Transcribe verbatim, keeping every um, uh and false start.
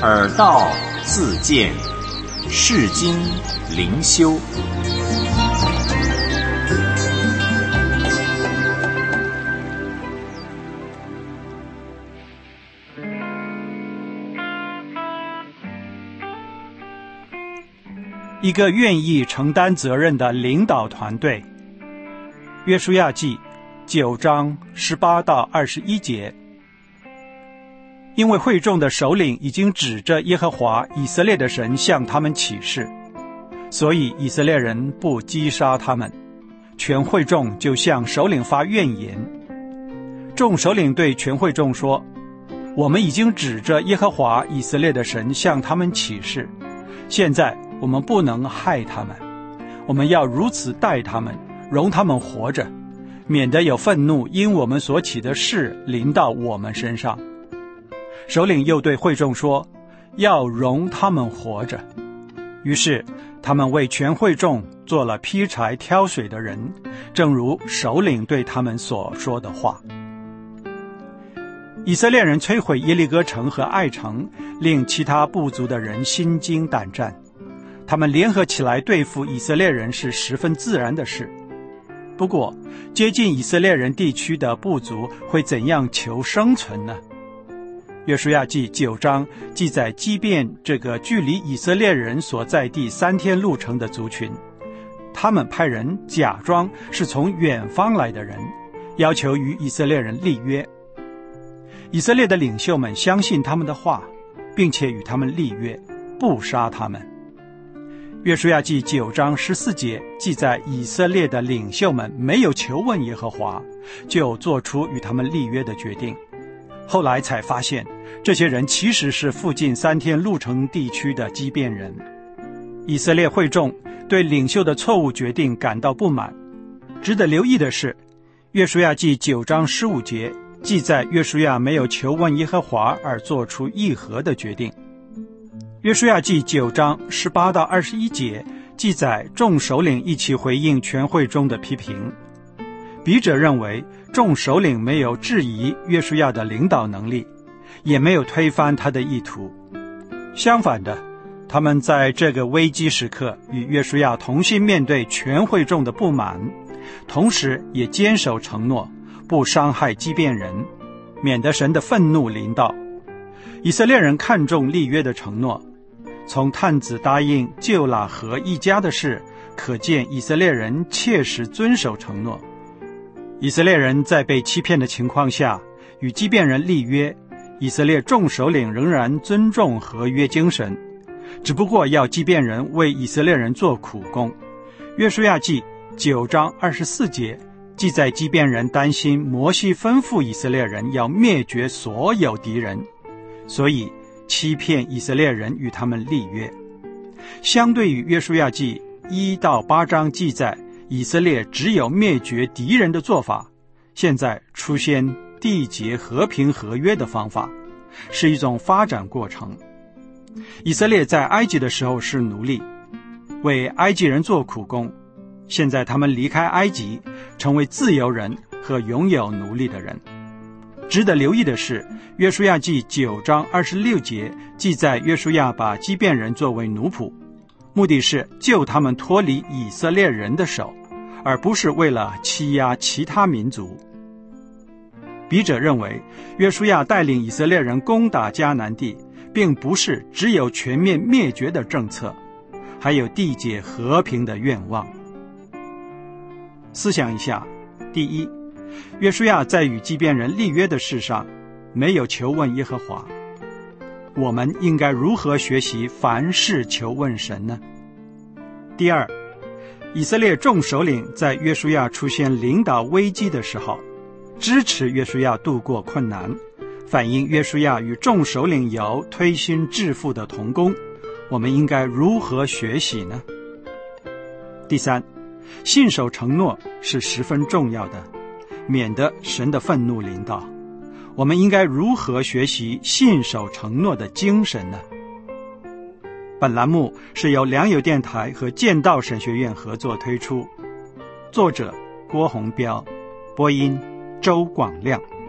耳道自见，世经灵修。 一个愿意承担责任的领导团队。约书亚记九章十八到二十一节。因为会众的首领已经指着耶和华以色列的神向他们起誓，所以以色列人不击杀他们，全会众就向首领发怨言。众首领对全会众说，我们已经指着耶和华以色列的神向他们起誓，现在我们不能害他们，我们要如此待他们，容他们活着，免得有愤怒因我们所起的事临到我们身上。首领又对会众说，要容他们活着。于是他们为全会众做了劈柴挑水的人，正如首领对他们所说的话。以色列人摧毁耶利哥城和爱城，令其他部族的人心惊胆战。他们联合起来对付以色列人是十分自然的事。不过，接近以色列人地区的部族会怎样求生存呢？约书亚记九章记载基遍这个距离以色列人所在地三天路程的族群，他们派人假装是从远方来的人，要求与以色列人立约。以色列的领袖们相信他们的话，并且与他们立约，不杀他们。约书亚记九章十四节记载以色列的领袖们没有求问耶和华，就做出与他们立约的决定。后来才发现，这些人其实是附近三天路程地区的基遍人。以色列会众对领袖的错误决定感到不满。值得留意的是，约书亚记九章十五节记载约书亚没有求问耶和华而做出议和的决定。约书亚记九章十八到二十一节记载众首领一起回应全会中的批评。笔者认为，众首领没有质疑约书亚的领导能力，也没有推翻他的意图。相反的，他们在这个危机时刻与约书亚同心面对全会众的不满，同时也坚守承诺，不伤害基遍人，免得神的愤怒临到。以色列人看重立约的承诺，从探子答应救喇合一家的事，可见以色列人切实遵守承诺。以色列人在被欺骗的情况下与基遍人立约，以色列众首领仍然尊重合约精神，只不过要基遍人为以色列人做苦工。约书亚记九章二十四节记载基遍人担心摩西吩咐以色列人要灭绝所有敌人，所以欺骗以色列人与他们立约。相对于约书亚记一到八章记载以色列只有灭绝敌人的做法，现在出现缔结和平合约的方法，是一种发展过程。以色列在埃及的时候是奴隶，为埃及人做苦工，现在他们离开埃及，成为自由人和拥有奴隶的人。值得留意的是，约书亚记九章二十六节记载约书亚把基遍人作为奴仆，目的是救他们脱离以色列人的手，而不是为了欺压其他民族。笔者认为，约书亚带领以色列人攻打迦南地，并不是只有全面灭绝的政策，还有缔结和平的愿望。思想一下，第一，约书亚在与基遍人立约的事上没有求问耶和华。我们应该如何学习凡事求问神呢？第二，以色列众首领在约书亚出现领导危机的时候，支持约书亚度过困难，反映约书亚与众首领有推心置腹的同工，我们应该如何学习呢？第三，信守承诺是十分重要的，免得神的愤怒临到。我们应该如何学习信守承诺的精神呢？本栏目是由良友电台和剑道神学院合作推出，作者郭宏标，播音周广亮。